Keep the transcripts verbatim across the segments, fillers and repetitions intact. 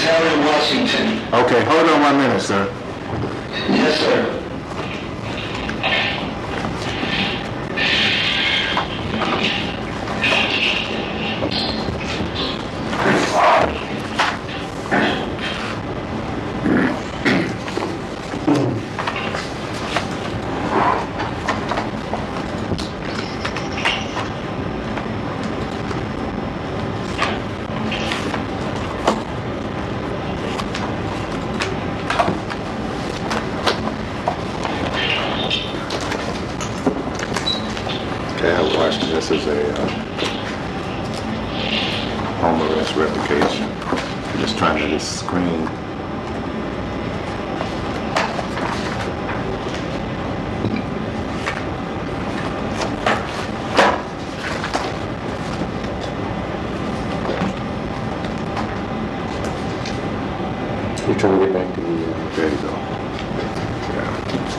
is Harry Washington. Okay, hold on one minute, sir. Yes, sir. Okay, I watched this as a uh, home arrest replication. I'm just trying to get this screen. You're trying to get back to the... Uh, There you go. Yeah.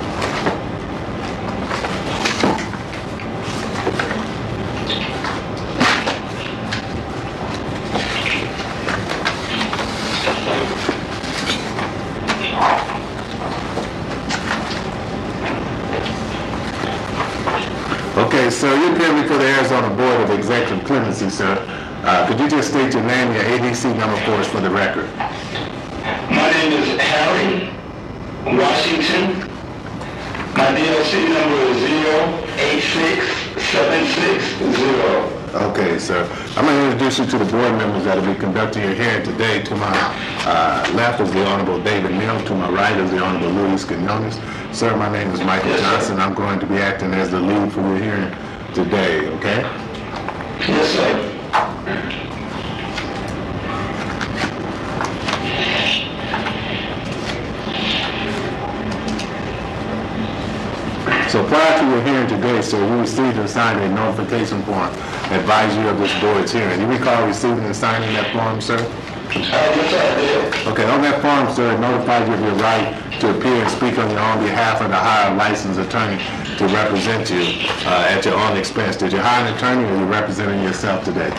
Okay, so you appear before the Arizona Board of Executive Clemency, sir. Uh, could you just state your name and your A D C number for us for the record? My name is Harry Washington. My D L C number is zero eight six seven six zero. Okay, sir. I'm going to introduce you to the board members that will be conducting your hearing today. To my uh, left is the Honorable David Neal. To my right is the Honorable Luis Quinones. Sir, my name is Michael Yes, Johnson. I'm going to be acting as the lead for your hearing today, okay? Yes, sir. So prior to your hearing today, sir, you received and signed a notification form advising you of this board's hearing. You recall receiving and signing that form, sir? Uh, yes, I did. Okay, on that form, sir, it notifies you of your right to appear and speak on your own behalf of the hired licensed attorney to represent you uh, at your own expense. Did you hire an attorney or are you representing yourself today?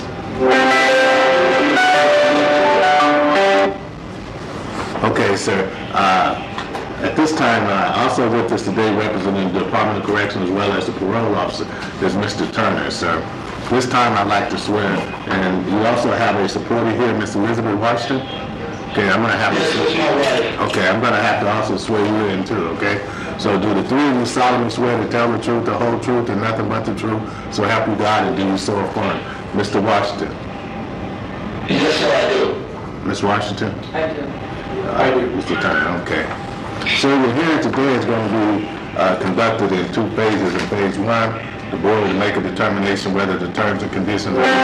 Okay, sir. Uh, At this time, uh, also with us today representing the Department of Corrections as well as the parole officer is Mister Turner, sir. This time I'd like to swear, and you also have a supporter here, Miss Elizabeth Washington. Okay, I'm going to have Yes, that's my right. Okay, I'm going to have to also swear you in too, okay? So do the three of you solemnly swear to tell the truth, the whole truth, and nothing but the truth, so help you God, and do you so affirm. Mister Washington. Yes, sir, I do. Miss Washington? I do. I do. Mister Turner, okay. So your hearing today is going to be uh, conducted in two phases. In phase one, the board will make a determination whether the terms and conditions of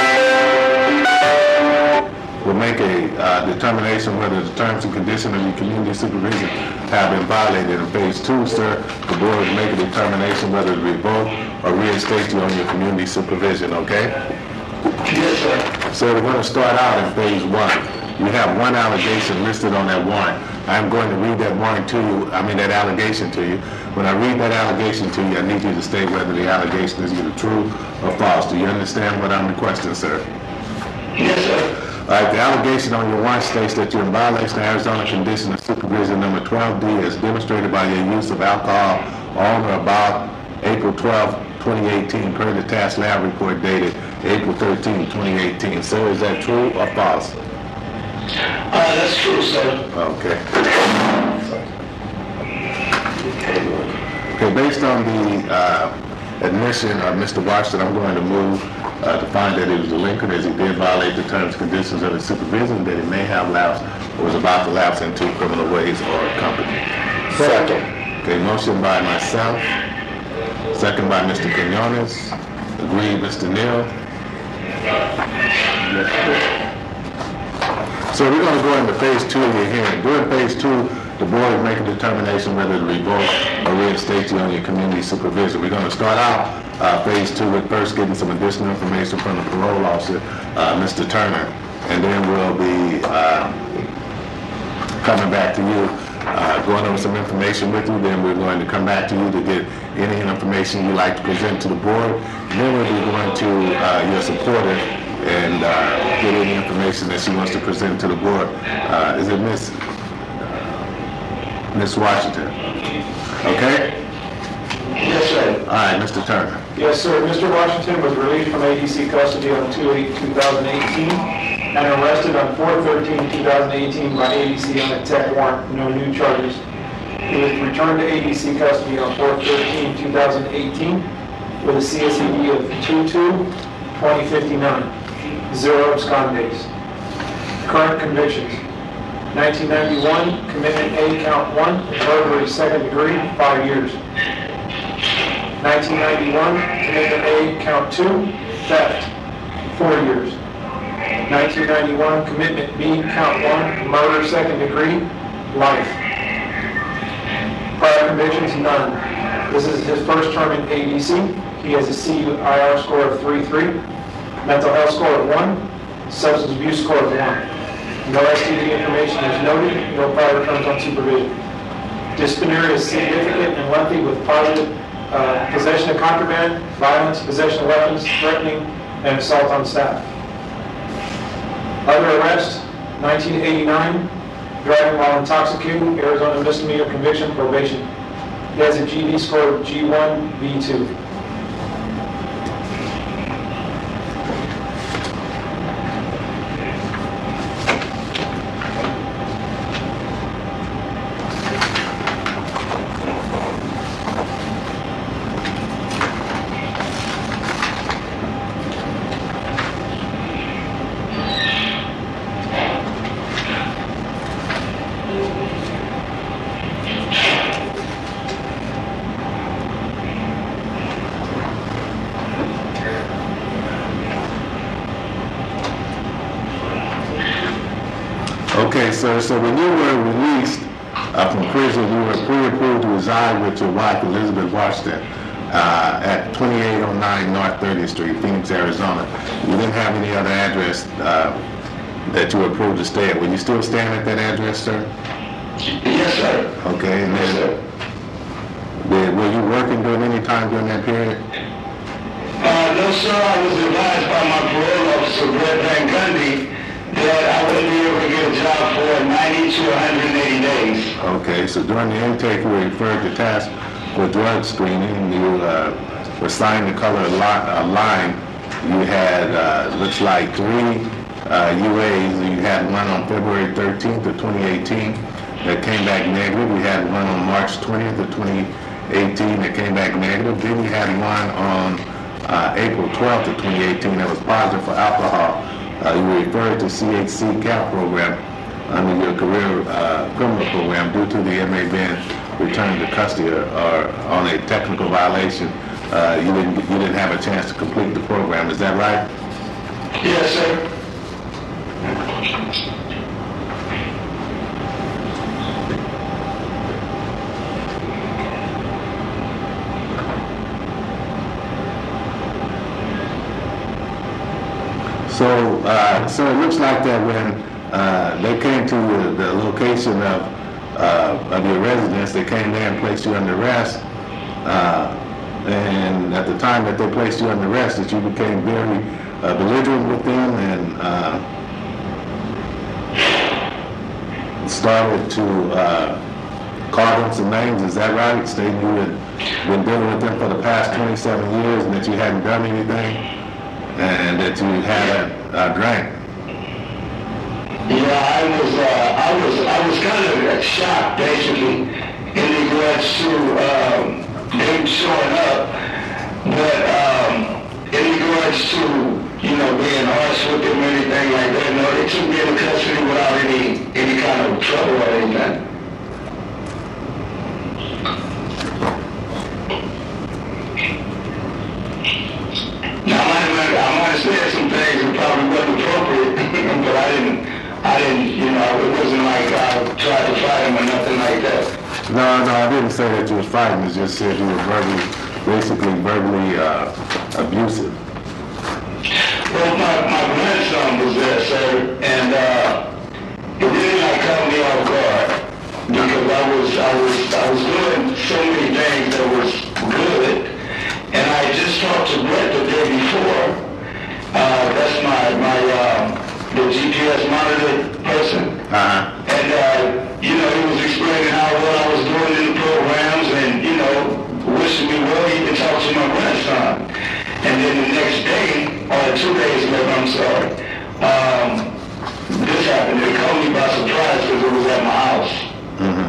will make a uh, determination whether the terms and conditions of your community supervision have been violated. In phase two, sir, the board will make a determination whether to revoke or reinstate you on your community supervision, okay? Yes, sir. So we're going to start out in phase one. You have one allegation listed on that warrant. I'm going to read that warrant to you, I mean that allegation to you. When I read that allegation to you, I need you to state whether the allegation is either true or false. Do you understand what I'm requesting, sir? Yes, sir. All right, the allegation on your warrant states that you're in violation of Arizona Condition of Supervision number twelve D as demonstrated by your use of alcohol on or about April twelfth, twenty eighteen, per the task lab report dated April thirteenth, twenty eighteen. Sir, is that true or false? Uh, that's true, sir. Okay. Okay, based on the uh, admission of Mister Washington, I'm going to move uh, to find that he was delinquent as he did violate the terms and conditions of his supervision, that he may have lapsed or was about to lapse into criminal ways or company. Second. Okay, motion by myself, second by Mister Quinones. Agreed, Mister Neal. So we're going to go into phase two of your hearing. During phase two, the board will make a determination whether to revoke or reinstate you on your community supervision. We're going to start out uh, phase two with first getting some additional information from the parole officer, uh, Mister Turner, and then we'll be uh, coming back to you, uh, going over some information with you. Then we're going to come back to you to get any information you'd like to present to the board. And then we'll be going to uh, your supporter, and uh, get any information that she wants to present to the board. Uh, Is it Miss Miss Washington? Okay? Yes, sir. All right, Mister Turner. Yes, sir. Mister Washington was released from A D C custody on two eight two thousand eighteen and arrested on four thirteen two thousand eighteen by A D C on a tech warrant, no new charges. He was returned to A D C custody on four thirteen two thousand eighteen with a C S E D of two two twenty fifty-nine, zero abscond days. Current convictions: nineteen ninety-one, commitment A, count one, burglary second degree, five years. nineteen ninety-one, commitment A, count two, theft, four years. nineteen ninety-one, commitment B, count one, murder second degree, life. Prior convictions, none. This is his first term in A D C. He has a C I R score of three three, mental health score of one, substance abuse score of one. No S T D information is noted, no prior terms on supervision. Disciplinary is significant and lengthy with positive uh, possession of contraband, violence, possession of weapons, threatening, and assault on staff. Other arrests: nineteen eighty-nine, driving while intoxicated, Arizona misdemeanor conviction, probation. He has a G B score of G one, B two. Okay, sir, so when you were released uh, from prison, you were pre-approved to reside with your wife, Elizabeth Washington, uh, at twenty-eight oh nine North thirtieth Street, Phoenix, Arizona. You didn't have any other address uh, that you were approved to stay at. Were you still staying at that address, sir? Yes, sir. Okay, and then, did, were you working during any time during that period? Uh, no, sir, I was advised by my parole officer, Brett Van Gundy, that I wouldn't be able to get a job for ninety to one hundred eighty days. Okay, so during the intake, you were referred to task for drug screening. You uh, were signed the color li- uh, line. You had, uh, looks like three uh, U As. You had one on February thirteenth of twenty eighteen that came back negative. You had one on March twentieth of twenty eighteen that came back negative. Then you had one on uh, April twelfth of twenty eighteen that was positive for alcohol. Uh, you were referred to C H C C A P program under your career uh, criminal program due to the inmate being returned to custody or, or on a technical violation. Uh, you didn't you didn't have a chance to complete the program. Is that right? Yes, sir. So, uh, so it looks like that when uh, they came to the, the location of uh, of your residence, they came there and placed you under arrest. Uh, and at the time that they placed you under arrest, that you became very uh, belligerent with them and uh, started to uh, call them some names. Is that right? Stating you had been dealing with them for the past twenty-seven years and that you hadn't done anything, and that you had a drink. Yeah, I was, uh, I was, I was kind of shocked, basically, in regards to um, them showing up, but um, in regards to, you know, being harsh with them or anything like that, no, they took me into custody without any, any kind of trouble or anything. Now, I might, I might have said some things that probably wasn't appropriate, but I didn't, I didn't, you know, it wasn't like I tried to fight him or nothing like that. No, no, I didn't say that you was fighting. I just said you were verbally, basically verbally uh, abusive. Well, my, my grandson was there, sir, and uh, it really like caught me off guard because I was, I was, I was doing so many things that was good. And I just talked to Brett the day before. Uh, that's that's my, my, um, the G P S monitor person. Uh-huh. And, uh, you know, he was explaining how well I was doing in the programs and, you know, wishing me well. He even talked to my grandson. And then the next day, or two days later, I'm sorry, um, this happened. They called me by surprise because it was at my house. Mm-hmm.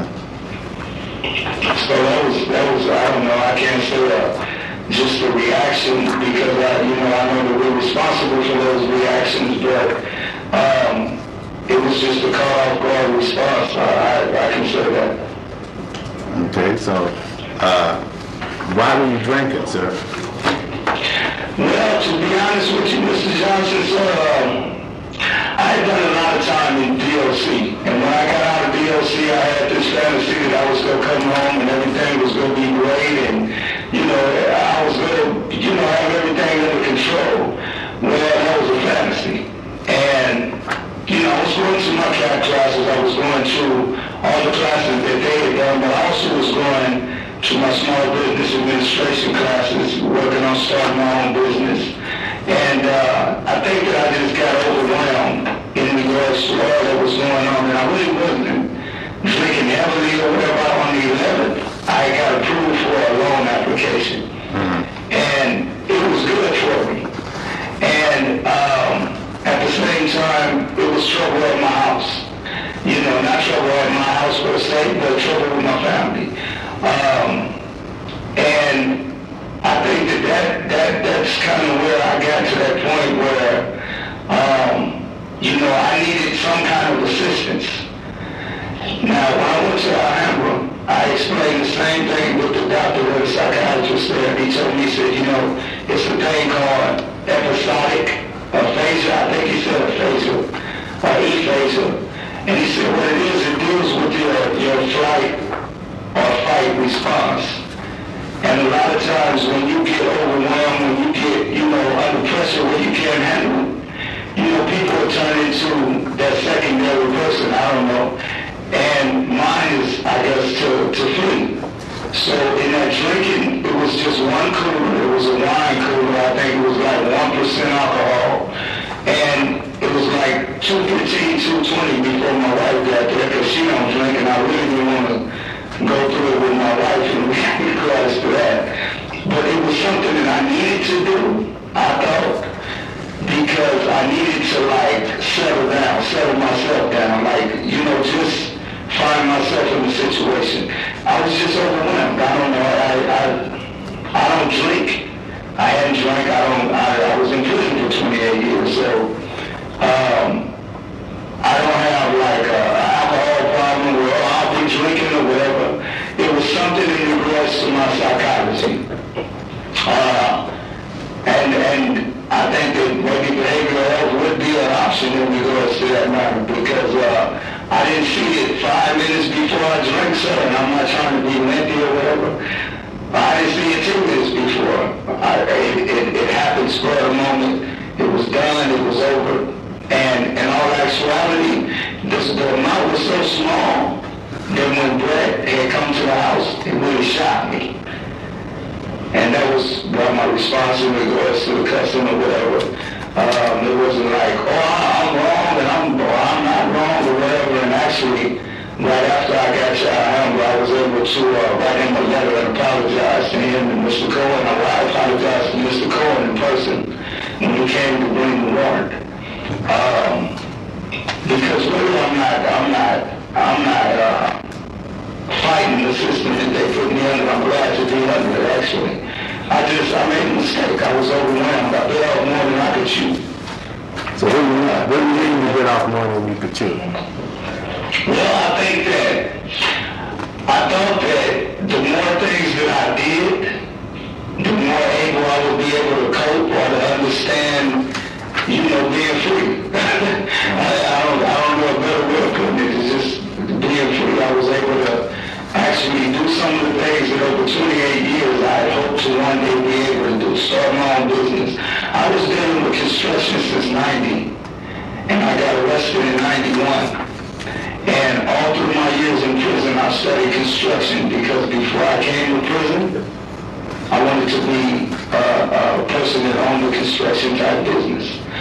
So that was, that was, I don't know, I can't say that. Just a reaction because, I, you know, I know that we're responsible for those reactions, but um, it was just a call-off-guard response. I, I, I can say that. Okay, so, uh, why were you drinking, sir? Well, to be honest with you, Mister Johnson, sir, um, I had done a lot of time in D O C, and when I got out of D O C, I had this fantasy that I was going to come home and everything was going to be great, and, you know, I was going to, you know, have everything under control. Well, that was a fantasy. And, you know, I was going to my C A D classes, I was going to all the classes that they had done, but I also was going to my small business administration classes, working on starting my own business. And uh, I think that I just got overwhelmed in regards to all that was going on, and I really wasn't drinking heavily or whatever. On the eleventh, I got approved for a loan application, mm-hmm. and it was good for me. And um, at the same time, it was trouble at my house. You know, not trouble at my house per se, but trouble with my family. Um, and I think that, that, that that's kind of where I got to that point where, um, you know, I needed some kind of assistance. Now, when I went to Alhambra, I explained the same thing with the doctor or the psychiatrist there. He told me, he said, you know, it's a thing called episodic aphasia. I think he said aphasia, or aphasia. And he said, what it is, it deals with your, your flight or fight response. And a lot of times when you get overwhelmed, when you get, you know, under pressure where you can't handle it, you know, people will turn into that secondary person, I don't know. And mine is, I guess, to, to flee. So in that drinking, it was just one cooler. It was a wine cooler. I think it was like one percent alcohol. And it was like two fifteen, two twenty before my wife got there because she don't drink, and I really didn't want to go through it with my wife in regards to that. But it was something that I needed to do, I thought, because I needed to like settle down, settle myself down, like, you know, just find myself in the situation. I was just overwhelmed. I don't know, I I, I don't drink. I hadn't drank, I don't, I, I was in prison for twenty-eight years, so um, I don't have like a, a alcohol problem where oh, I'll be drinking or whatever. It was something in regards to my psychology. Uh, and, and I think that maybe behavioral health would be an option in regards to that matter because uh, I didn't see it five minutes before I drank, sir, and I'm not trying to be lengthy or whatever. I didn't see it two minutes before. I, it, it, it happened spur of the moment. It was done, it was over. And in all actuality, this, the amount was so small that when Brett had come to the house, it really shocked me. And that was well, my response in regards to the customer or whatever. Um, it wasn't like, oh, I'm wrong and I'm, or I'm not wrong or whatever. And actually, right after I got to Alhambra, I was able to uh, write him a letter and apologize to him and Mister Cohen. I apologized to Mister Cohen in person when he came to bring the warrant. Um, because really I'm not, I'm not, I'm not uh, fighting the system that they put me under. I'm glad to be under it, actually. I just, I made a mistake. I was overwhelmed. I bit off more than I could chew. So what do you, what do you mean you bit off more than you could chew? Well, I think that, I thought that the more things that I did, the more able I would be able to cope or to understand, you know, being free. I, I, don't, I don't know a better way of putting it. It's just being free. I was able to actually do some of the things that over twenty-eight years I had hoped to one day be able to do, start my own business. I was dealing with construction since ninety, and I got arrested in ninety-one. And all through my years in prison, I studied construction because before I came to prison, I wanted to be uh, a person that owned a construction type business.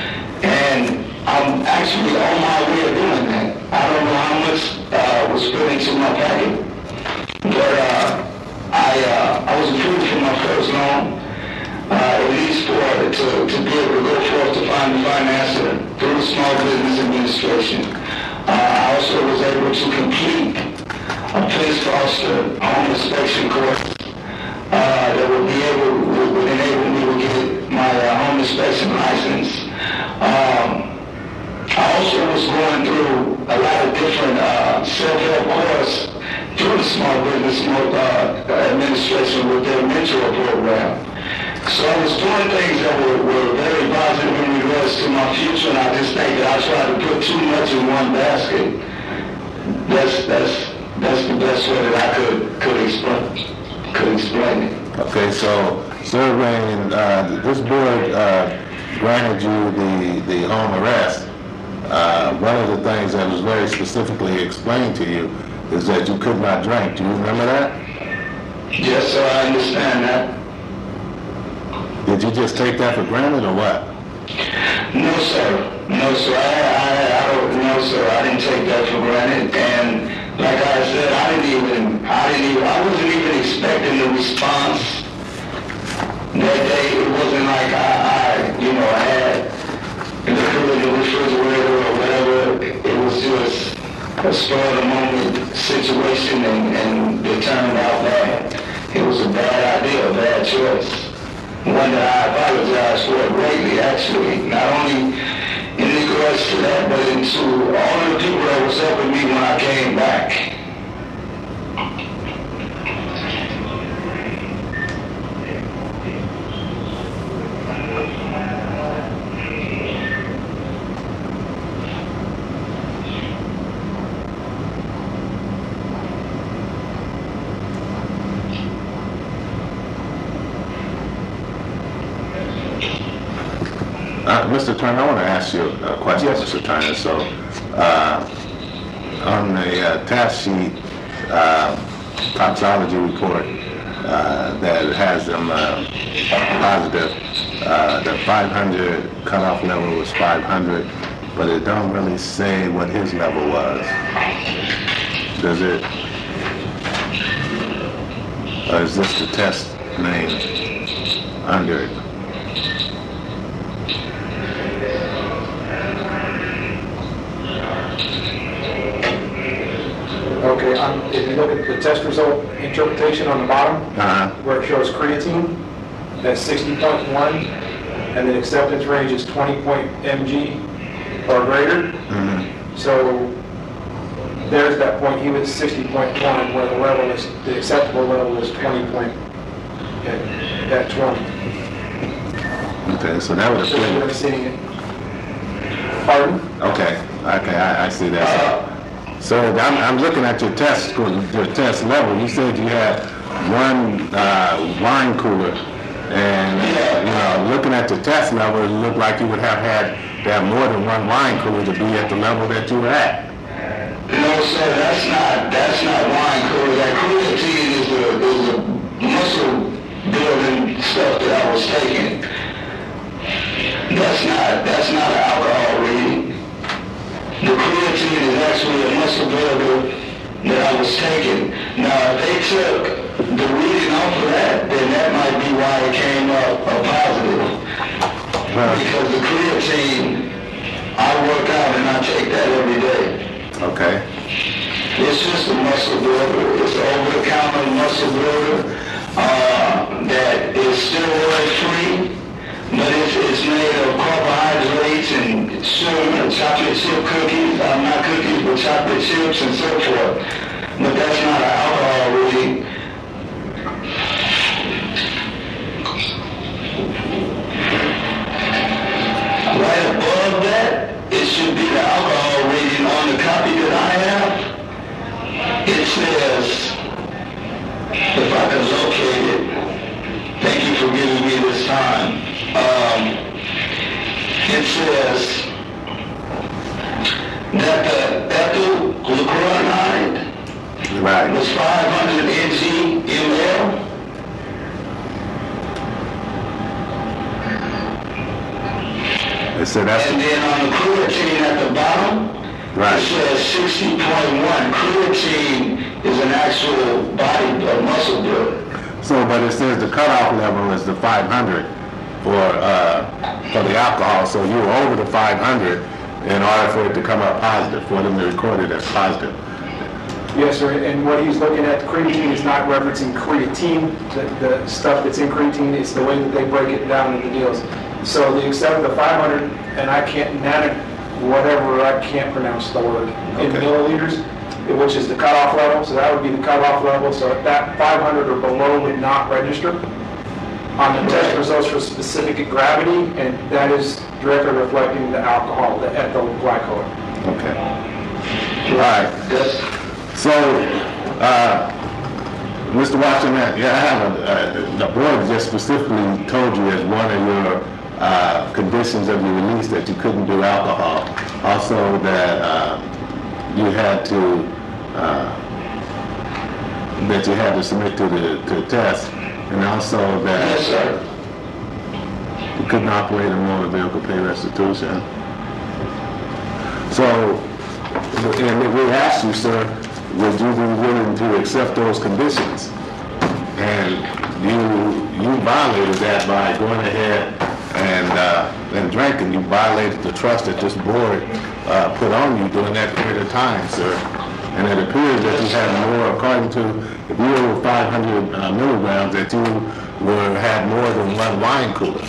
And I'm actually on my way of doing that. I don't know how much uh, was put into my packet, but uh, I uh, I was approved for my first loan, uh, at least for to, to be able to go forth to find the financer through the Small Business Administration. Uh, I also was able to complete a police foster home inspection course uh, that would be able would, would enable me to get my uh, home inspection license. Um, I also was going through a lot of different uh, self-help courses through the Small Business uh, Administration with their mentor program. So I was doing things that were, were very positive in regards to my future, and I just think that I tried to put too much in one basket. That's that's that's the best way that I could could explain could explain it. Okay, so, Sir Rain, uh, this board uh, granted you the, the home arrest. Uh, one of the things that was very specifically explained to you is that you could not drink. Do you remember that? Yes, sir, I understand that. Did you just take that for granted or what? No, sir. No, sir. I, I, I don't, no, sir. I didn't take that for granted. And like I said, I didn't even, I didn't even, I wasn't even expecting the response that day. It wasn't like I, I you know, I had liquor in the refrigerator or whatever. It was just a spur of the moment situation, and, and it turned out bad. It was a bad idea, a bad choice. One that I apologize for greatly, actually, not only in regards to that, but into all of the people that was helping me when I came back. Uh, Mister Turner, I want to ask you a question, Yes. Mister Turner. So, uh, on the uh, task sheet, uh, toxicology report uh, that has them uh, positive, uh, the five hundred cutoff level was five hundred, but it don't really say what his level was. Does it? Or is this the test name under it? Okay, um, if you look at the test result interpretation on the bottom, Uh-huh. where it shows creatine, that's sixty point one, and the acceptance range is twenty point mg or greater. Mm-hmm. So there's that point. He was sixty point one, where the level is, the acceptable level is twenty point, at, at twenty. Okay, so that would So you're have seeing it. Pardon? Okay, okay, I, I see that. So I'm, I'm looking at your test score, your test level. You said you had one uh, wine cooler, and you know, looking at the test level, it looked like you would have had to have more than one wine cooler to be at the level that you were at. No, sir, that's not, that's not wine cooler. That creatine is the, is the muscle building stuff that I was taking. That's not, that's not an alcohol reading. The creatine is actually a muscle builder that I was taking. Now, if they took the reading off of that, then that might be why it came up a positive. Well, Because the creatine, I work out and I take that every day. okay. It's just a muscle builder. It's an over-the-counter muscle builder uh, that is steroid-free, but it's, it's made of carbohydrates and sugar, chocolate chip cookies. Uh, not cookies, but chocolate chips and so forth. But that's not an alcohol reading. Right above that, it should be the alcohol reading on the copy that I have. It says, if I can locate it, thank you for giving me this time. Um, it says that the ethyl glucuronide Right. was five hundred mg/ml. It So that's, And then on the creatine at the bottom, Right. it says sixty point one. Creatine is an actual body uh, muscle builder. so, but it says the cutoff level is the five hundred for, uh, for the alcohol, so you were over the five hundred in order for it to come up positive, for them to record it as positive. Yes, sir, and what he's looking at, creatine is not referencing creatine, the, the stuff that's in creatine, it's the way that they break it down into deals. So they accept the five hundred, and I can't, nano, whatever, I can't pronounce the word, in Okay. milliliters, which is the cutoff level, so that would be the cutoff level, so if that five hundred or below would not register on the test results for specific gravity, and that is directly reflecting the alcohol, the ethyl glycol. Okay. All right. That's, So, uh, Mister Washington, yeah, I have a, uh, the board just specifically told you as one of your uh, conditions of your release that you couldn't do alcohol. Also that uh, you had to, uh, that you had to submit to the, to the test, and also yes, that sir. you couldn't operate a motor vehicle, pay restitution. So, and we asked you, sir, would you be willing to accept those conditions? And you you violated that by going ahead and uh, and drinking. You violated the trust that this board uh, put on you during that period of time, sir. And it appears that you had more, according to, if you were five hundred uh, milligrams, that you were had more than one wine cooler.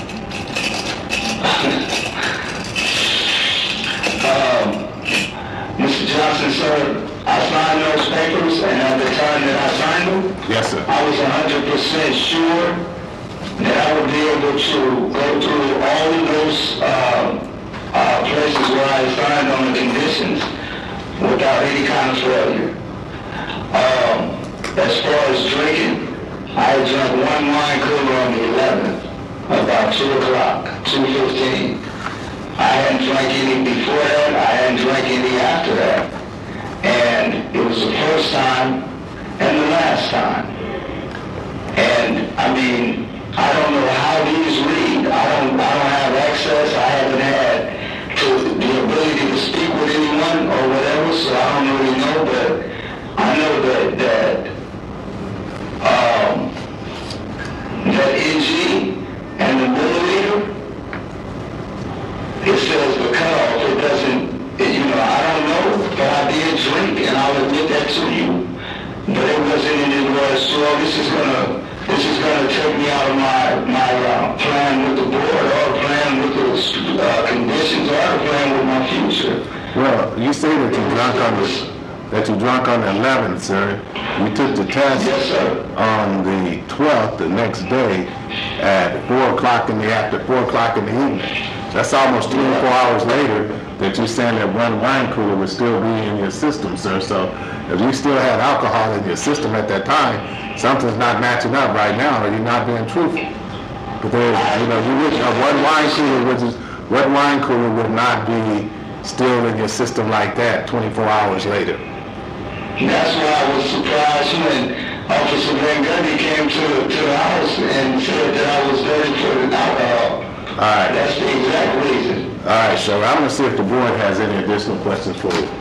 Um, Mister Johnson, sir, I signed those papers, and at the time that I signed them, Yes, sir. I was one hundred percent sure that I would be able to go through all of those uh, uh, places where I signed on the conditions without any kind of failure. Um, as far as drinking, I had drank one wine cooler on the eleventh, about two o'clock, two fifteen. I hadn't drank any before that, I hadn't drank any after that. And it was the first time and the last time. And I mean, I don't know how these read. I don't I don't have access. I haven't had to, the ability to speak with anyone or whatever, so I don't really know, but I know that that um that N G and the milliliter, it says the cutoff, it doesn't, it, you know, I don't know, but I did drink, and I'll admit that to you. But it wasn't in the words, so this is gonna, this is gonna take me out of my, my, uh, plan with the board, or plan with the, uh, conditions, or plan with my future. Well, you say that you drank on the, that you drank on the eleventh, sir. You took the test Yes, sir. on the twelfth, the next day, at four o'clock in the after four o'clock in the evening. That's almost twenty-four hours later that you're saying that one wine cooler would still be in your system, sir. So if you still had alcohol in your system at that time, something's not matching up right now, or you're not being truthful. But there's, you know, you would, uh, one wine cooler would just, what wine cooler would not be still in your system like that twenty-four hours later? That's why I was surprised when Officer Van Gundy came to, to the house and said that I was ready for the alcohol. All right. That's the exact reason. All right, so I'm going to see if the board has any additional questions for you.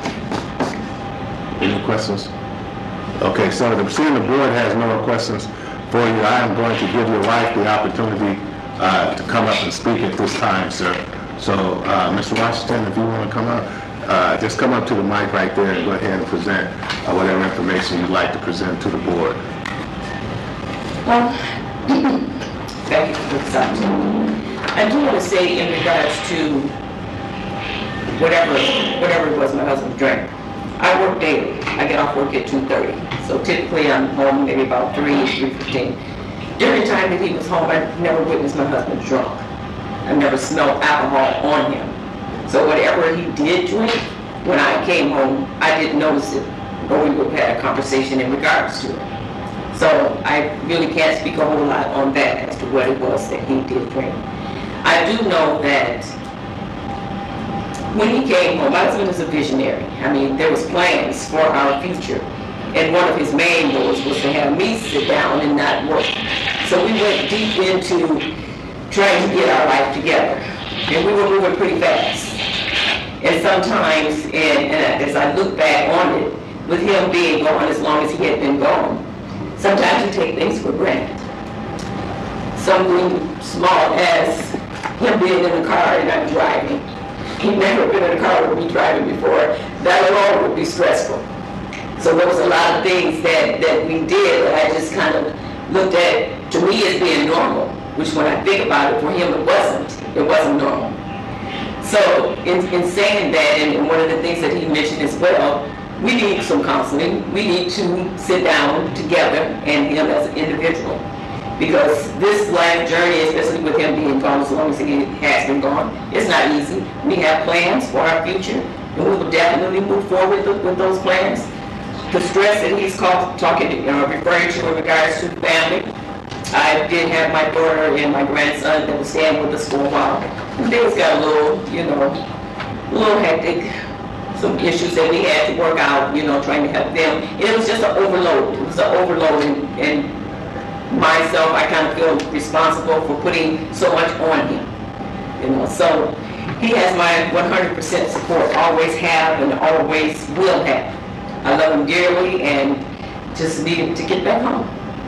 Any questions? Okay, so the, seeing the board has no questions for you, I am going to give your wife the opportunity uh, to come up and speak at this time, sir. So, uh, Mister Washington, if you want to come up, uh, just come up to the mic right there and go ahead and present uh, whatever information you'd like to present to the board. Well, thank you for this opportunity. I do want to say in regards to whatever, whatever it was my husband drank. I work daily. I get off work at two thirty. So typically I'm home maybe about three, three fifteen. During the time that he was home, I never witnessed my husband drunk. I never smelled alcohol on him. So whatever he did drink, when I came home, I didn't notice it. Or we would have had a conversation in regards to it. So I really can't speak a whole lot on that as to what it was that he did drink. I do know that when he came home, my husband is a visionary. I mean, there was plans for our future. And one of his main goals was to have me sit down and not work. So we went deep into trying to get our life together. and we were moving pretty fast. And sometimes, and, and as I look back on it, with him being gone as long as he had been gone, sometimes you take things for granted. Something small as him being in the car and not driving. He'd never been in a car with me driving before. That alone would be stressful. So there was a lot of things that, that we did that I just kind of looked at, to me, as being normal, which when I think about it, for him it wasn't. It wasn't normal. So in, in saying that, and one of the things that he mentioned as well, we need some counseling. We need to sit down together and him as an individual. Because this life journey, especially with him being gone as long as he has been gone, it's not easy. We have plans for our future, and we will definitely move forward with, with those plans. The stress that he's called, talking, you know, referring to in regards to family, I did have my daughter and my grandson that was staying with us for a while. And things got a little, you know, a little hectic. Some issues that we had to work out, you know, trying to help them. And it was just an overload. It was an overload, and, and myself, I kind of feel responsible for putting so much on him. You know, so he has my one hundred percent support, always have and always will have. I love him dearly and just need him to get back home.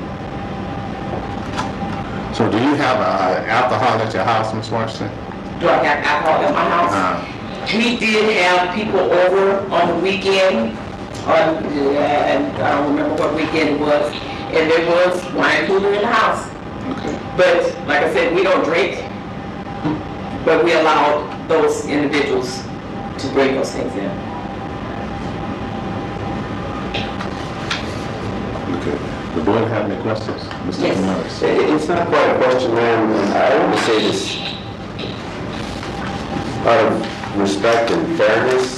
So do you have uh, alcohol at your house, Miz Washington? Do I have alcohol at my house? Uh, We did have people over on the weekend, on, uh, and I don't remember what weekend it was, and there was wine cooler in the house. But like I said, we don't drink, but we allow those individuals to bring those things in. okay. The board have any questions? Mister Yes. Canales? It- It's not quite a question, ma'am. I want to say this out of respect and fairness.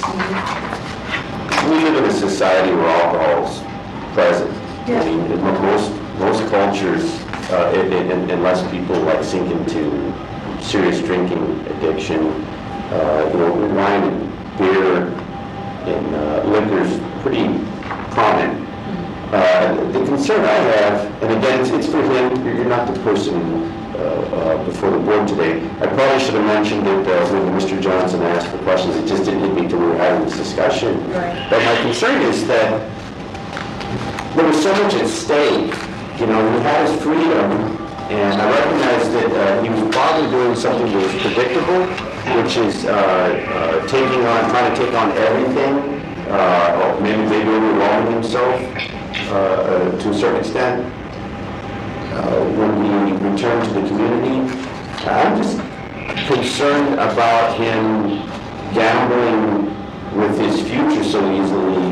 We live in a society where alcohol is present. Yeah. I mean, in most most cultures, uh, it, it, unless people like sink into serious drinking addiction, uh, you know, wine and beer and uh, liquor is pretty prominent. Uh, the concern I have, and again, it's, it's for him. You're not the person uh, uh, before the board today. I probably should have mentioned it uh, when Mister Johnson asked for questions. It just didn't hit me till we were having this discussion. Right. But my concern is that there was so much at stake. You know, he had his freedom, and I recognize that uh, he was probably doing something that was predictable, which is uh, uh, taking on, trying to take on everything, uh, or maybe maybe overwhelming himself uh, uh, to a certain extent. Uh, when he returned to the community, I'm just concerned about him gambling with his future so easily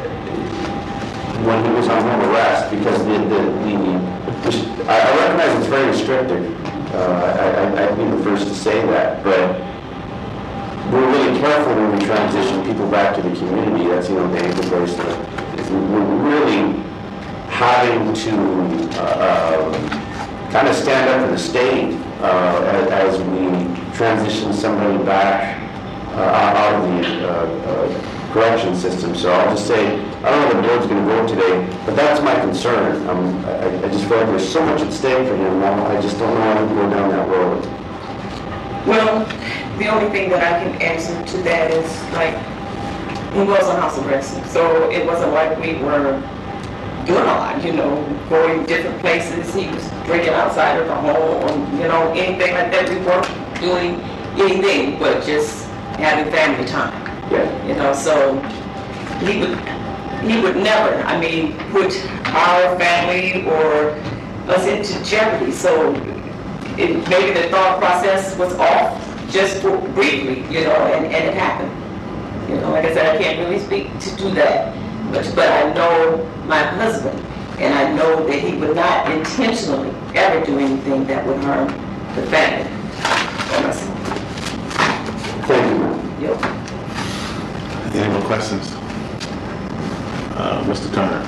when he was on home arrest, because the, the, the I, I recognize it's very restrictive. Uh, I, I, I'd be the first to say that, but we're really careful when we transition people back to the community. That's, you know, the ankle bracelet. We're really having to uh, um, kind of stand up for the state uh, as, as we transition somebody back uh, out of the uh, uh, correction system. So I'll just say, I don't know if the board's going to vote today, but that's my concern. Um, I, I just feel like there's so much at stake for him. I just don't know how to go down that road. Well, the only thing that I can answer to that is, like, he was on house arrest, so it wasn't like we were doing a lot, you know, going different places. He was drinking outside of the home, you know, anything like that. We weren't doing anything but just having family time. Yeah. You know, so he would he would never, I mean, put our family or us into jeopardy. So it, maybe the thought process was off just for briefly, you know, and, and it happened. You know, like I said, I can't really speak to do that, but but I know my husband, and I know that he would not intentionally ever do anything that would harm the family or myself. Thank you, ma'am. Yep. Any more questions? Uh, Mister Turner?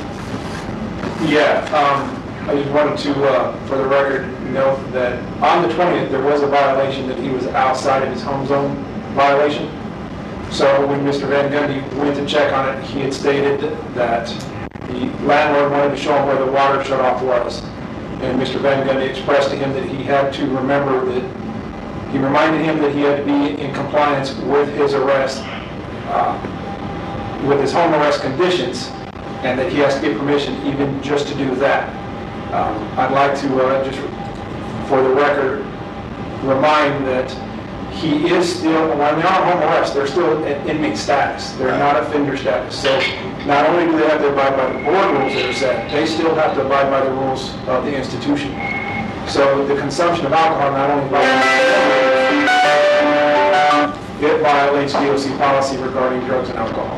Yeah, um, I just wanted to, uh, for the record, note that on the twentieth, there was a violation that he was outside of his home zone violation. So when Mister Van Gundy went to check on it, he had stated that the landlord wanted to show him where the water shutoff was. And Mister Van Gundy expressed to him that he had to remember that He reminded him that he had to be in compliance with his arrest, uh, with his home arrest conditions, and that he has to get permission even just to do that. Um, I'd like to uh, just, for the record, remind that he is still, when they're on home arrest, they're still in inmate status. They're not offender status. So not only do they have to abide by the board rules that are set, they still have to abide by the rules of the institution. So the consumption of alcohol not only violates, it violates D O C policy regarding drugs and alcohol.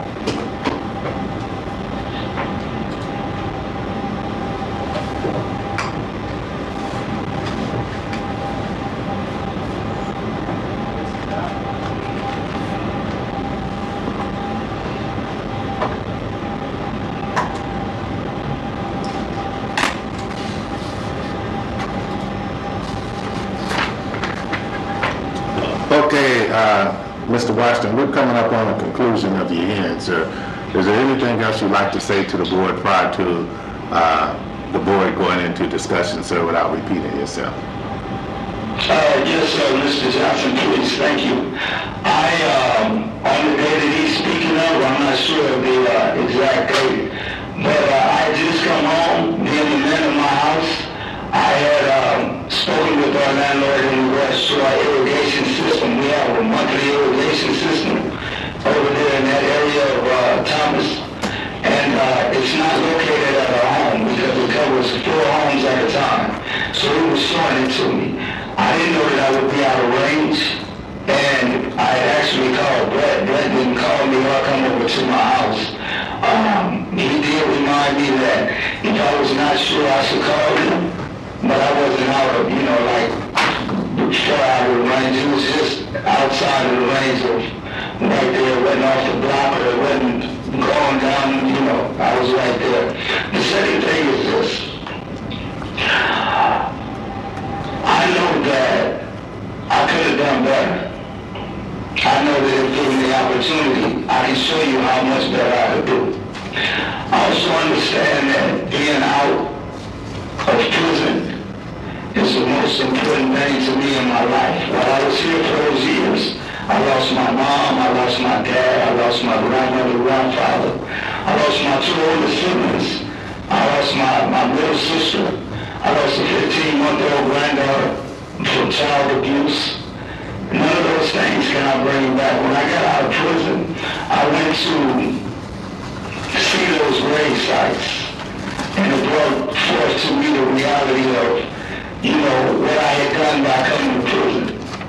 Okay, uh, Mister Washington, we're coming up on the conclusion of your hearing, sir. Is there anything else you'd like to say to the board prior to uh, the board going into discussion, sir, without repeating yourself? Uh, yes, sir, Mister Johnson, please, thank you. I, um, on the day that he's speaking of, I'm not sure of the uh, exact date, but uh, I had just come home, being the man in my house. I had um, spoken with our landlord in regards to our irrigation system. We have a monthly irrigation system over there in that area of uh, Thomas, and uh, it's not located at our home because it covers four homes at a time. So he was showing it to me. I didn't know that I would be out of range, and I had actually called Brett. Brett didn't call me or come over to my house. Um, he did remind me that if I was not sure, I should call him, but I wasn't out of, you know, like, four hour range. It was just outside of the range of right there. It wasn't off the block, or it wasn't going down, you know, I was right there. The second thing is this. I know that I could have done better. I know that if given the opportunity, I can show you how much better I could do. I also understand that being out of prison is the most important thing to me in my life. While I was here for those years, I lost my mom, I lost my dad, I lost my grandmother, grandfather, I lost my two older siblings, I lost my, my middle sister, I lost a fifteen-month-old granddaughter from child abuse. None of those things can I bring back. When I got out of prison, I went to see those grave sites, and it brought forth to me the reality of, you know, what I had done by coming to prison.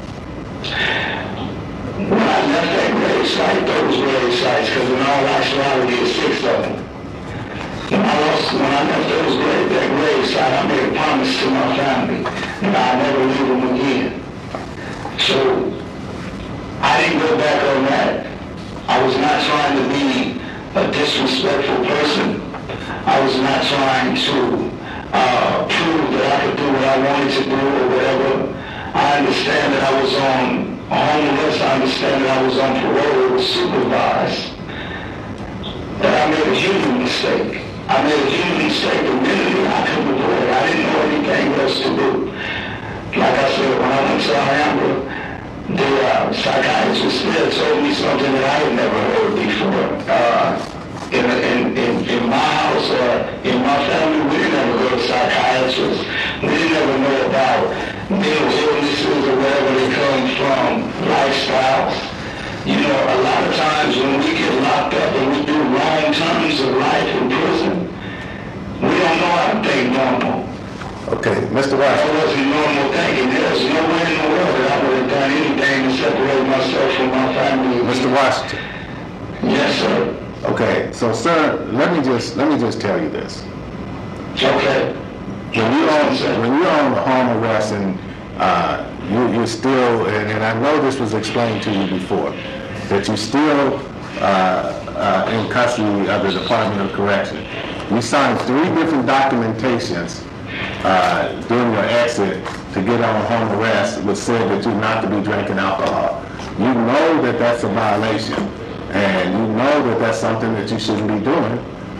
When I left that grave site, those grave sites, because in all actuality, it's six of them. When I lost, when I left those grave, that grave site, I made a promise to my family that I'd never leave them again. So I didn't go back on that. I was not trying to be a disrespectful person. I was not trying to uh, prove that I could do what I wanted to do or whatever. I understand that I was on homeless. I understand that I was on parole. It was supervised. But I made a human mistake. I made a human mistake admittedly I couldn't avoid it. I didn't know anything else to do. Like I said, when I went to Alhambra, the uh, psychiatrist there told me something that I had never heard before. Uh, in, in, in, in my house or in my family, we didn't ever go to psychiatrists. We didn't ever know about mental illnesses or wherever they come from, lifestyles. You know, a lot of times when we get locked up and we do long terms of life in prison, we don't know how to think normal. Okay, Mister That Washington. wasn't normal thinking. There's no way in the world that I would have done anything to separate myself from my family. Mister Washington. Yes, sir. Okay, so sir, let me just let me just tell you this. Okay. When you're on when you're on home arrest and uh, you you still and, and I know this was explained to you before that you still uh, uh, in custody of the Department of Correction. You signed three different documentations uh, during your exit to get on home arrest, which said that you're not to be drinking alcohol. You know that that's a violation, and you know that that's something that you shouldn't be doing.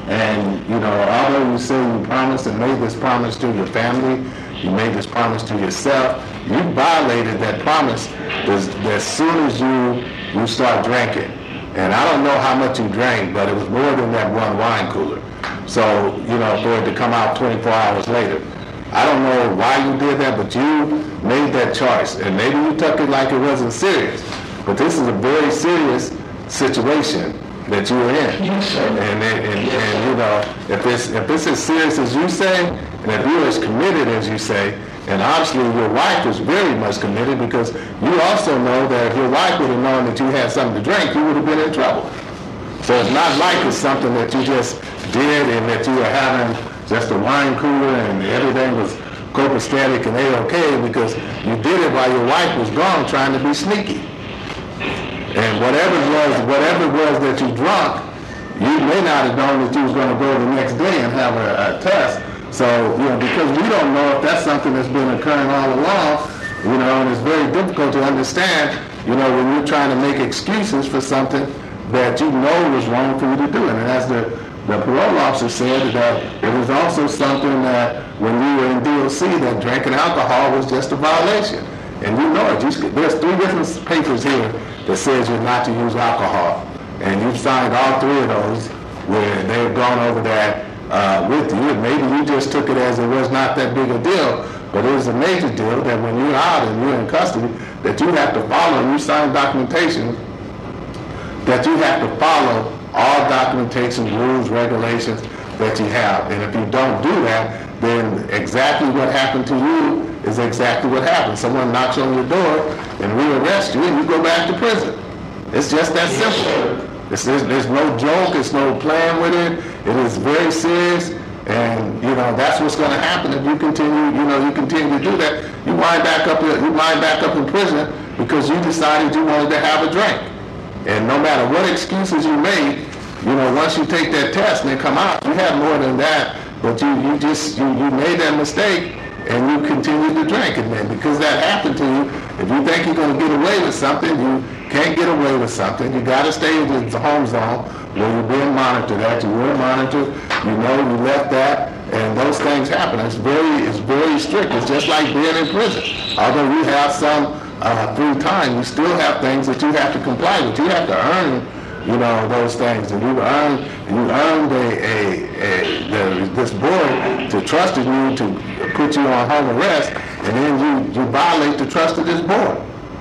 And, you know, although you say you promised and made this promise to your family, you made this promise to yourself, you violated that promise as, as soon as you, you start drinking. And I don't know how much you drank, but it was more than that one wine cooler. So, you know, for it to come out twenty-four hours later. I don't know why you did that, but you made that choice. And maybe you took it like it wasn't serious. But this is a very serious situation that you were in. Yes, sir. And, and, and, and you know, if it's, if it's as serious as you say, and if you're as committed as you say, and obviously your wife was very much committed, because you also know that if your wife would have known that you had something to drink, you would have been in trouble. So it's not like it's something that you just did and that you were having just a wine cooler and everything was copacetic and A-okay, because you did it while your wife was gone trying to be sneaky. And whatever it was, whatever it was that you drunk, you may not have known that you was going to go the next day and have a, a test. So, you know, because we don't know if that's something that's been occurring all along, you know, and it's very difficult to understand, you know, when you're trying to make excuses for something that you know was wrong for you to do. And as the, the parole officer said, that it was also something that when you were in D O C, that drinking alcohol was just a violation. And you know it. You, there's three different papers here that says you're not to use alcohol. And you've signed all three of those where they've gone over that uh, with you. And maybe you just took it as it was not that big a deal, but it is a major deal that when you're out and you're in custody, that you have to follow, and you sign documentation, that you have to follow all documentation, rules, regulations that you have. And if you don't do that, then exactly what happened to you is exactly what happened. Someone knocks on your door and rearrests you and you go back to prison. It's just that simple. It's, there's, there's no joke, it's no playing with it. It is very serious, and you know that's what's going to happen if you continue. You know, you continue to do that. You wind back up. You wind back up in prison because you decided you wanted to have a drink. And no matter what excuses you made, you know, once you take that test and they come out, you have more than that. But you, you just you, you made that mistake and you continue to drink. And then because that happened to you, if you think you're going to get away with something, you can't get away with something. You got to stay in the home zone where you're being monitored at. You were monitored. You know you left that, and those things happen. It's very it's very strict. It's just like being in prison. Although you have some uh, through time, you still have things that you have to comply with. You have to earn, you know, those things, and you earned you earned a, a, a the, this board to trusted you to put you on home arrest, and then you you violate the trust of this board.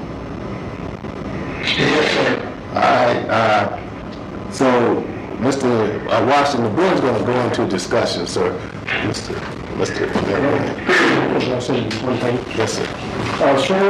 Yes, sir. All right. Uh, so, Mister Uh, Washington, the board's going to go into discussion, sir. Mister Mister Can I say one thing? Yes, sir. Uh, sir,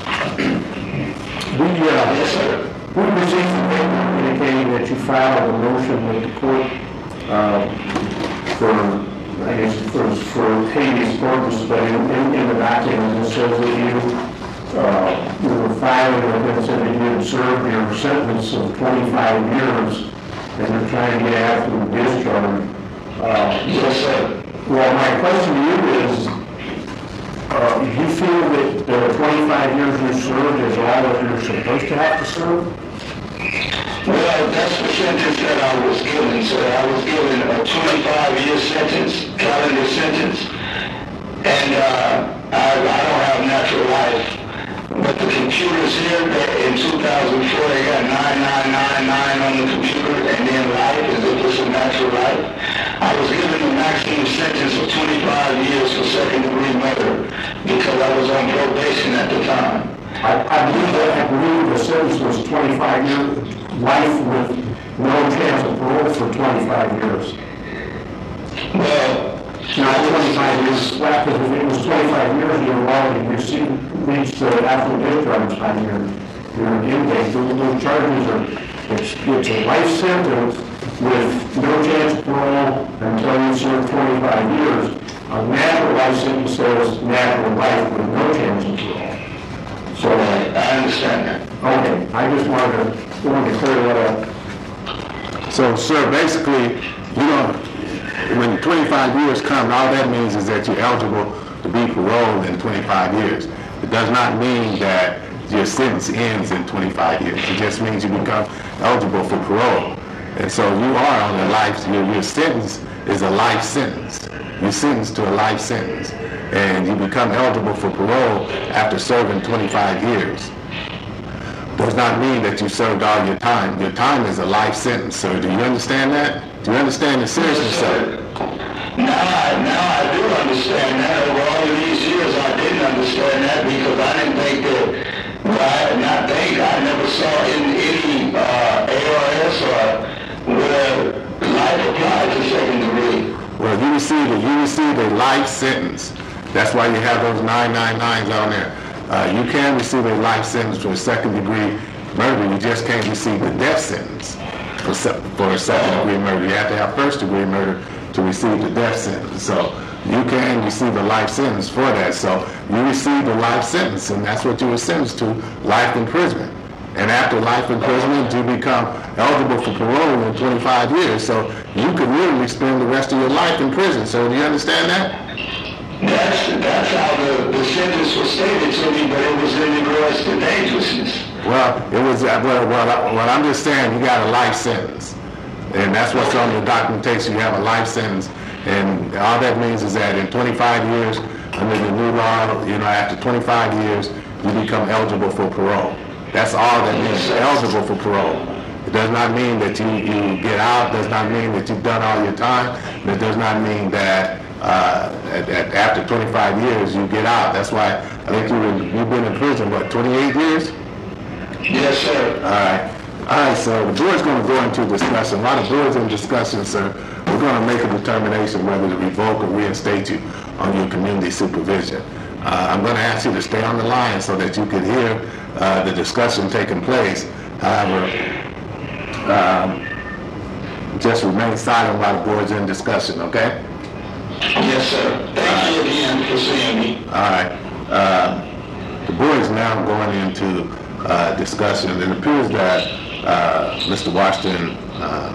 we, uh, Yes, sir. we received a paper indicating that you filed a motion with the court, uh, for, I guess, for, for habeas corpus, but in, in, in the document it says that you, uh, you were filing, and it said that you had served your sentence of twenty-five years, and you're trying to get after the discharge. Uh, Yes, sir. Well, my question to you is, uh, do you feel that the twenty-five years you served is all that you're supposed to have to serve? Well, that's the sentence that I was given, sir. I was given a twenty-five year sentence, calendar sentence, and uh, I, I don't have natural life. But the computers here, that in two thousand four, they got nine nine nine nine on the computer, and then life as if it's a natural life. I was given the maximum sentence of twenty-five years for second degree murder because I was on probation at the time. I, I believe that, I believe the sentence was twenty-five years, life with no chance of parole for twenty-five years. Well, Not twenty-five years, well, because if it was twenty-five years, you were already received, reached the after discharge time, your, your intake. Those, those charges are, it's, it's a life sentence with no chance of parole until you serve twenty-five years. A natural life sentence says natural life with no chance of parole. So, uh, I understand that. okay, I just wanted to, wanted to clear that up. So, sir, basically, you know, when twenty-five years come, all that means is that you're eligible to be paroled in twenty-five years. It does not mean that your sentence ends in twenty-five years. It just means you become eligible for parole. And so you are on a life, your, your sentence is a life sentence. You're sentenced to a life sentence. And you become eligible for parole after serving twenty-five years. Does not mean that you served all your time. Your time is a life sentence, sir. Do you understand that? Do you understand the seriousness of it? Now I, now I do understand that. Over all of these years, I didn't understand that because I didn't think that, well, I did not think, I never saw in any uh, A R S or where life applied to second degree. Well, you received a, you received a life sentence. That's why you have those nine nine nines on there. Uh, you can receive a life sentence for a second degree murder. You just can't receive the death sentence for, se- for a second degree murder. You have to have first degree murder to receive the death sentence. So you can receive a life sentence for that. So you received a life sentence, and that's what you were sentenced to, life imprisonment. And after life imprisonment, you become eligible for parole in twenty-five years. So you could literally spend the rest of your life in prison. So do you understand that? That's, that's how the, the sentence was stated to me, but it was in regards to dangerousness. Well, it was, uh, well, well, I- well, I'm just saying, you got a life sentence. And that's what's on the documentation, you have a life sentence. And all that means is that in twenty-five years, under the new law, you know, after twenty-five years, you become eligible for parole. That's all that means, eligible for parole. It does not mean that you, you get out, does not mean that you've done all your time. It does not mean that uh, at, at, after twenty-five years, you get out. That's why I think you were, you've been in prison, what, twenty-eight years? Yes, sir. All right. All right, so the board's going to go into discussion. While the board's in discussion, sir, we're going to make a determination whether to revoke or reinstate you on your community supervision. Uh, I'm going to ask you to stay on the line so that you can hear uh, the discussion taking place. However, um, just remain silent while the board's in discussion, okay? Yes, sir. Thank you again for seeing me. All right. Uh, the board is now going into uh, discussion. It appears that uh, Mister Washington uh,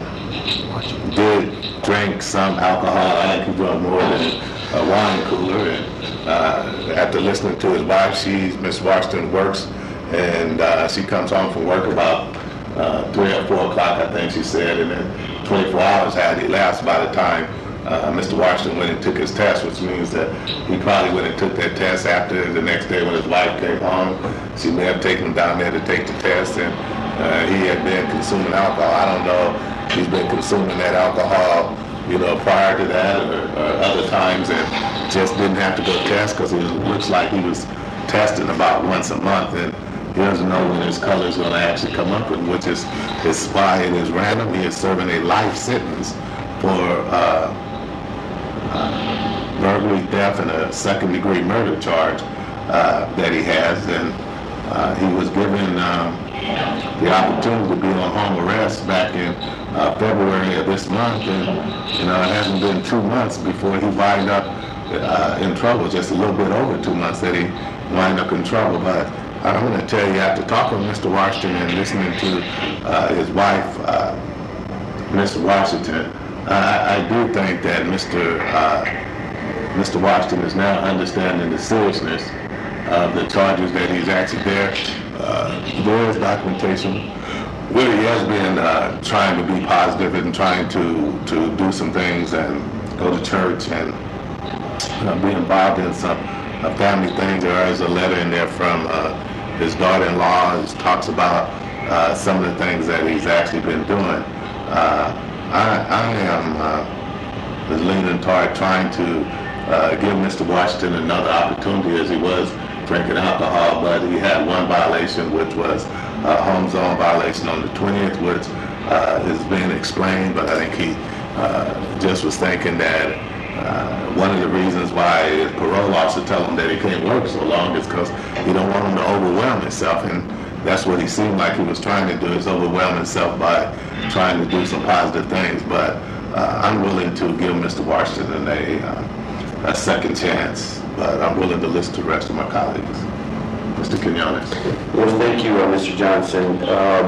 did drink some alcohol. I think he drank more than a wine cooler. And uh, after listening to his wife, she's Miss Washington works, and uh, she comes home from work about uh, three or four o'clock, I think she said, and then twenty-four hours had elapsed by the time Uh, Mister Washington went and took his test, which means that he probably went and took that test after the next day when his wife came home. She may have taken him down there to take the test, and uh, he had been consuming alcohol. I don't know if he's been consuming that alcohol, you know, prior to that or, or other times, and just didn't have to go test because it looks like he was testing about once a month, and he doesn't know when his color is going to actually come up, with, which is his spy. It is random. He is serving a life sentence for uh, Uh, burglary, theft, and a second-degree murder charge uh, that he has, and uh, he was given um, the opportunity to be on home arrest back in uh, February of this month, and you know it hasn't been two months before he wind up uh, in trouble. Just a little bit over two months that he wind up in trouble. But I'm going to tell you, after talking to Mister Washington and listening to uh, his wife, uh, Mister Washington. I, I do think that Mister Uh, Mister Washington is now understanding the seriousness of the charges that he's actually there. Uh, there is documentation where he has been uh, trying to be positive and trying to, to do some things and go to church and uh, be involved in some uh, family things. There is a letter in there from uh, his daughter-in-law that talks about uh, some of the things that he's actually been doing. Uh, I, I am uh, leaning toward trying to uh, give Mister Washington another opportunity, as he was drinking alcohol, but he had one violation, which was a home zone violation on the twentieth, which uh, has been explained, but I think he uh, just was thinking that uh, one of the reasons why his parole officer tell him that he can't work so long is because he don't want him to overwhelm himself, and that's what he seemed like he was trying to do, is overwhelm himself by trying to do some positive things. But uh, I'm willing to give Mister Washington a, uh, a second chance, but I'm willing to listen to the rest of my colleagues. Mister Quinones. Well, thank you, uh, Mister Johnson. Um,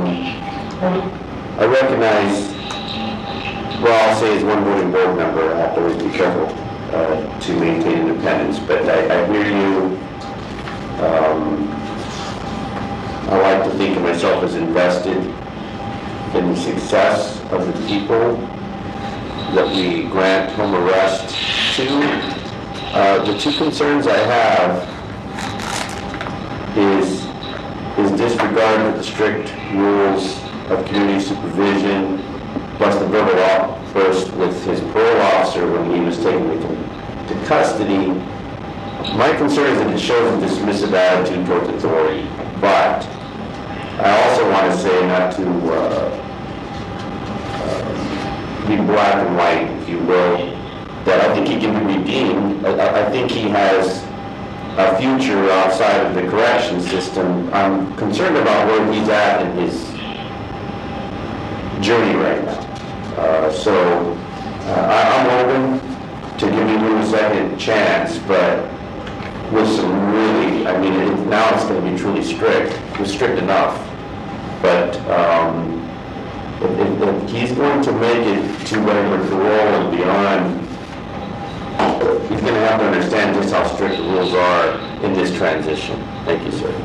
I recognize, well, I'll say as one voting board member, I have to always be careful uh, to maintain independence, but I, I hear you. Um, I like to think of myself as invested in the success of the people that we grant home arrest to. Uh, the two concerns I have is, is disregard of the strict rules of community supervision, plus the verbal outburst with his parole officer when he was taken into to custody. My concern is that it shows a dismissive attitude towards authority, but I also want to say, not to uh, uh, be black and white, if you will, that I think he can be redeemed. I, I think he has a future outside of the correction system. I'm concerned about where he's at in his journey right now. Uh, so uh, I, I'm open to giving him a second chance, but with some really, I mean, it, now it's going to be truly strict. It was strict enough. But um, if, if, if he's going to make it to whatever parole and beyond, he's going to have to understand just how strict the rules are in this transition. Thank you, sir.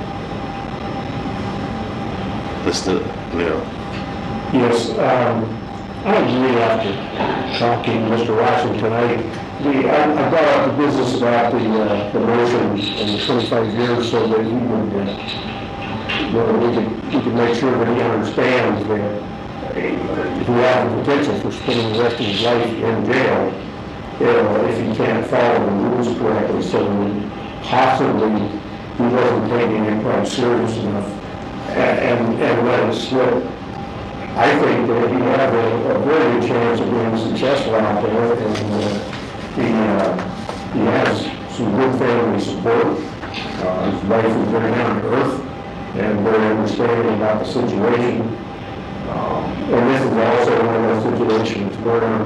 Mister Neal. Yes, um, I agree after talking to Mister Washington. I, the, I, I brought up the business about the, uh, the motion in the twenty-five years so that he would, uh, well, we could, we could make sure that he understands that uh, he has the potential for spending the rest of his life in jail uh, if he can't follow the rules correctly. So possibly he wasn't taking it quite serious enough. And, and, and when it's what I think that he had a, a very good chance of being successful out there, and uh, he, uh, he has some good family support. Uh, his wife is very down to earth and very understanding about the situation. Um, and this is also one of those situations where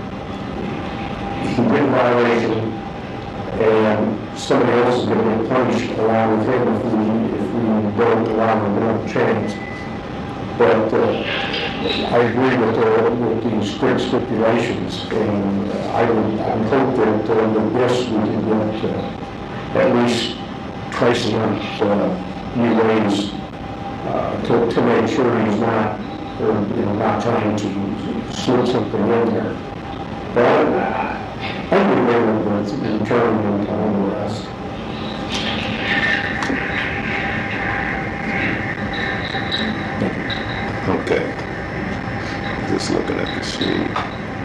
he did a violation and somebody else is going to get punished along with him if we, if we don't allow him another chance. But uh, I agree with, uh, with the strict stipulations, and uh, I would I would hope that uh, with this we can get uh, at least twice a month uh, new ways uh, to, to make sure he's not, or, you know, not trying to slip something in there. But uh, I would agree with returning him to home arrest. Okay. Just looking at the sheet.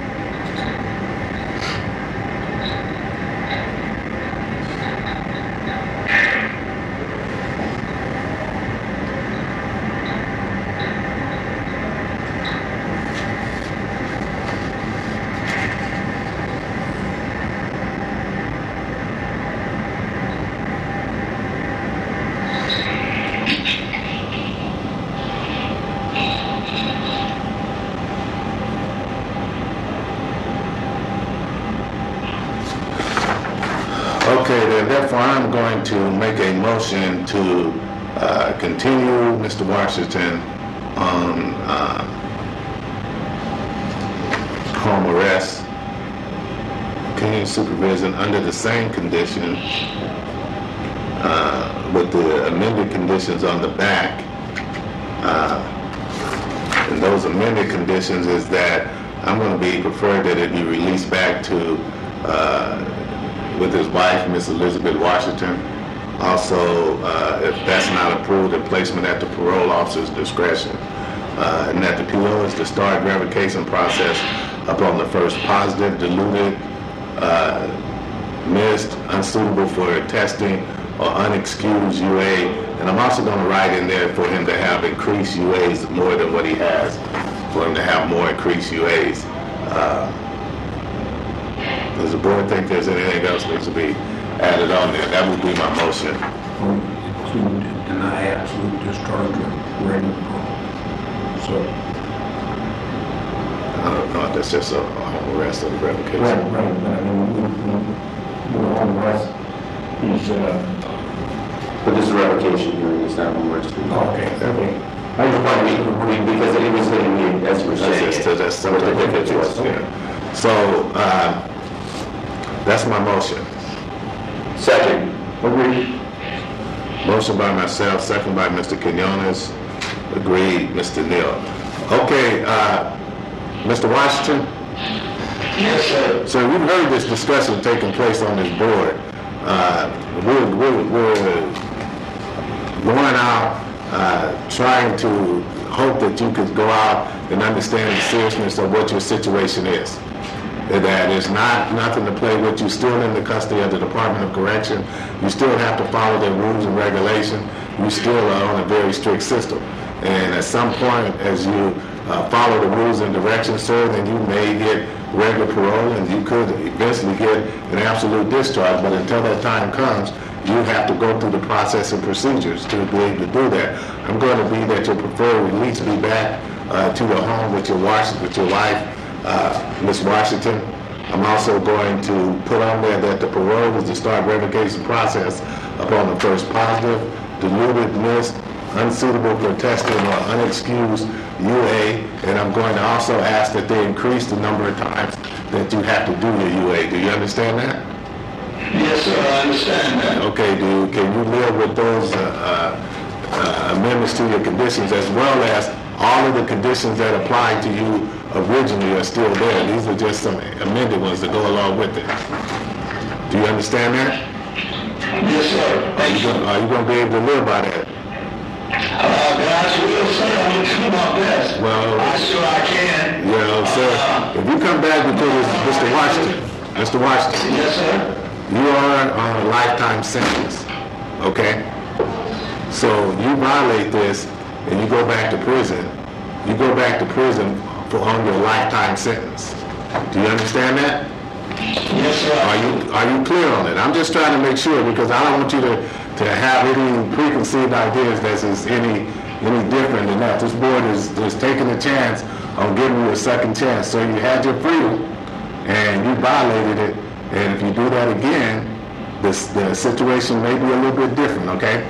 Okay, then therefore I'm going to make a motion to uh, continue Mister Washington on uh, home arrest, community supervision under the same condition uh, with the amended conditions on the back. Uh, and those amended conditions is that I'm going to be preferred that it be released back to uh, with his wife, Miss Elizabeth Washington. Also, uh, if that's not approved, a placement at the parole officer's discretion. Uh, and that the P O is to start verification process upon the first positive, diluted, uh, missed, unsuitable for testing, or unexcused U A. And I'm also going to write in there for him to have increased U As more than what he has, for him to have more increased U As. Uh, Does the board think there's anything else needs to be added on there? That would be my motion. To deny absolute discharge of regular parole. So. I don't know, that's just a home arrest of the revocation. Right, right. I mean, we, we, we're home arrest. He's, uh. But this is a revocation hearing, it's not home arrest. Okay, okay. I just want to be, because it was going to be, as you were saying. That's just, that's something what the difference different, was. yeah. So, uh, that's my motion. Second. Agreed. Motion by myself, second by Mister Quinones. Agreed, Mister Neal. Okay, uh, Mister Washington? Yes, sir. So you've heard this discussion taking place on this board. Uh, we're, we're, we're going out, uh, trying to hope that you could go out and understand the seriousness of what your situation is. That it's not nothing to play with. You're still in the custody of the Department of Correction. You still have to follow their rules and regulations. You still are on a very strict system. And at some point, as you uh, follow the rules and directions, sir, then you may get regular parole and you could eventually get an absolute discharge. But until that time comes, you have to go through the process and procedures to be able to do that. I'm going to be that your preferred release be back uh, to your home with your wife, with your wife, uh, Miz Washington. I'm also going to put on there that the parole is to start revocation process upon the first positive, diluted, missed, unsuitable for testing or unexcused U A, and I'm going to also ask that they increase the number of times that you have to do your U A. Do you understand that? Yes, sir, I understand that. Okay, do you, can you live with those uh, uh, uh, amendments to your conditions, as well as all of the conditions that applied to you originally are still there? These are just some amended ones that go along with it. Do you understand that? Yes, sir. Are Thank you you. gonna, are you going to be able to live by that? Uh, God's will, sir, I'm going to do my best. Well- I sure I can. You know, sir, if you come back before Mister Washington, Mister Washington, Yes, sir. you are on a lifetime sentence, okay? So you violate this and you go back to prison, you go back to prison for on your lifetime sentence. Do you understand that? Yes, sir. Are you are you clear on it? I'm just trying to make sure, because I don't want you to, to have any preconceived ideas that is any any different than that. This board is, is taking a chance on giving you a second chance. So you had your freedom and you violated it, and if you do that again, this the situation may be a little bit different, okay?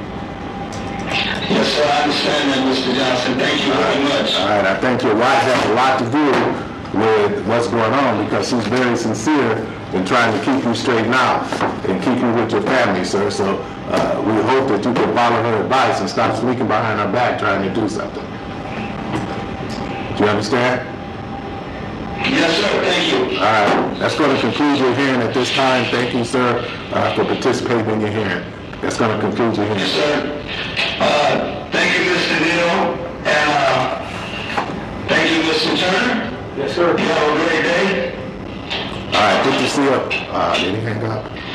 Yes, sir, I understand that, Mister Johnson. Thank you very much. All right, I think your wife has a lot to do with what's going on, because she's very sincere in trying to keep you straightened out and keep you with your family, sir. So uh, we hope that you can follow her advice and stop sneaking behind her back trying to do something. Do you understand? Yes, sir, thank you. All right, that's going to conclude your hearing at this time. Thank you, sir, uh, for participating in your hearing. That's going to conclude your hearing. Yes, sir. Uh, thank you, Mister Neal, and uh, thank you, Mister Turner. Yes, sir. You have a great day. All right, good to see you. Uh, did he hang up?